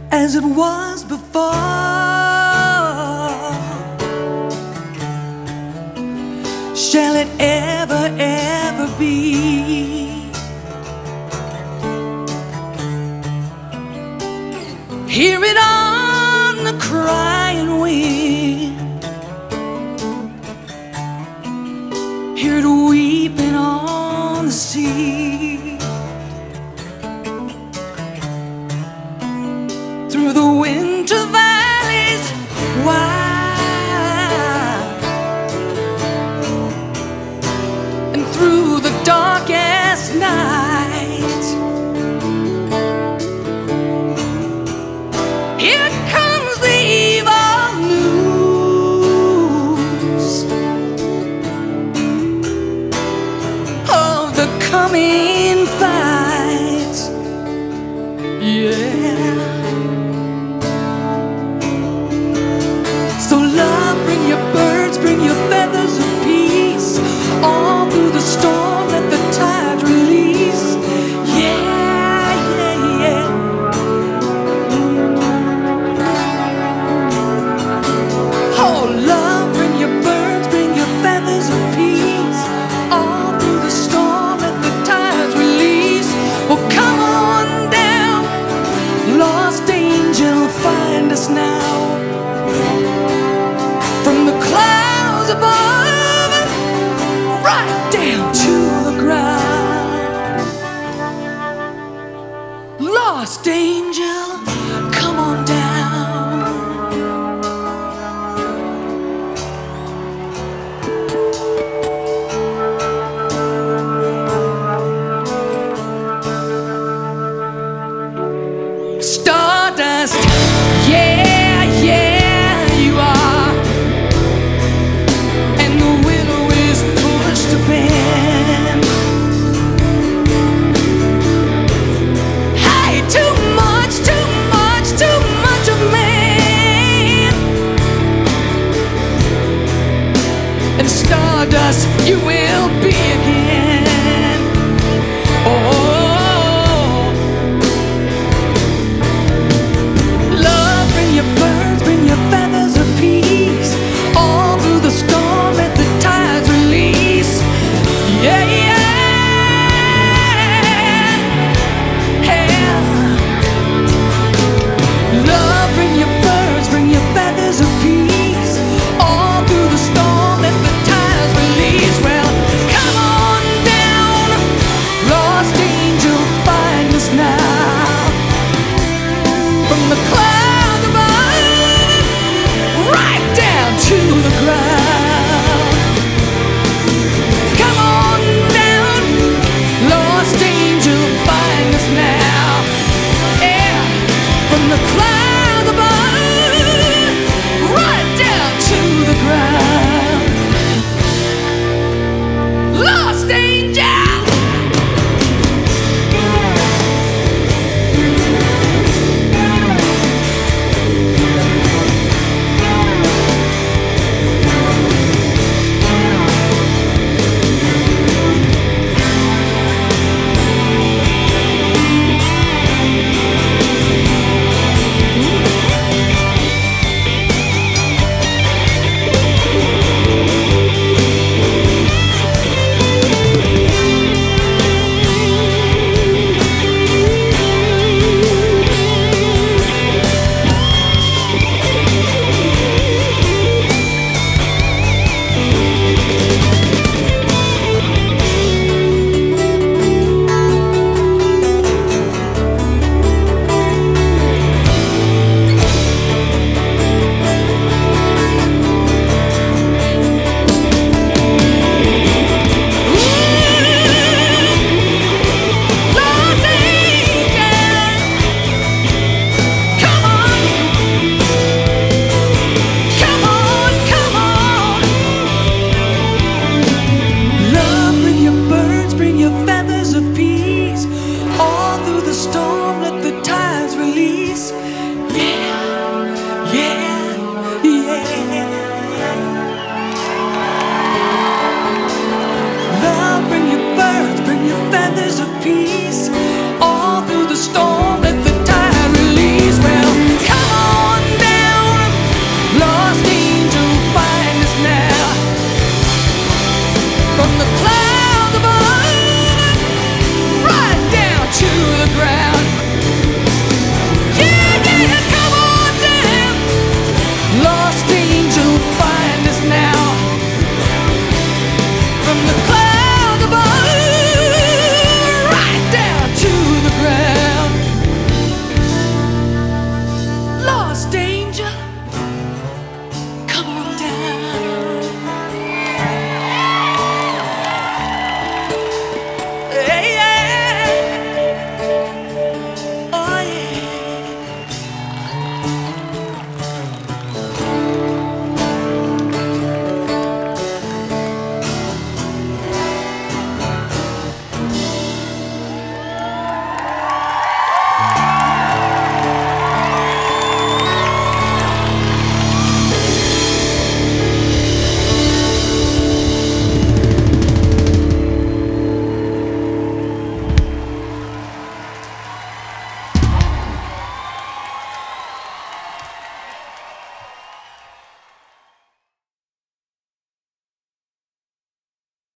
as it was before. Shall it ever, ever be? Hear it on the crying wind, hear it weeping on the sea. Through the winter valleys wide, and through the darkest night, here comes the evil news of the coming fight. Yeah. So love, bring your birds, bring your feathers of peace. All through the storm, let the tide release. Yeah, yeah, yeah. Oh, love, bring your birds, bring your feathers of peace. All through the storm, let the tides release. Well, come on down, lost angel, find us now. From the clouds above, right down to the ground. Lost angel, come on down. Stardust, yeah, yeah, you are. And the willow is pushed to bend. Hey, too much, too much, too much of me. And stardust you will be again. Oh, love, bring your birds, bring your feathers of peace. All through the storm, let the tides release. Yeah, yeah, yeah. Love, bring your birds, bring your feathers of peace. All through the storm, let the tides release. Well, come on down, lost angel, find us now. From the clouds above, right down to the ground. Come on down, lost angel, find us now. Yeah, from the clouds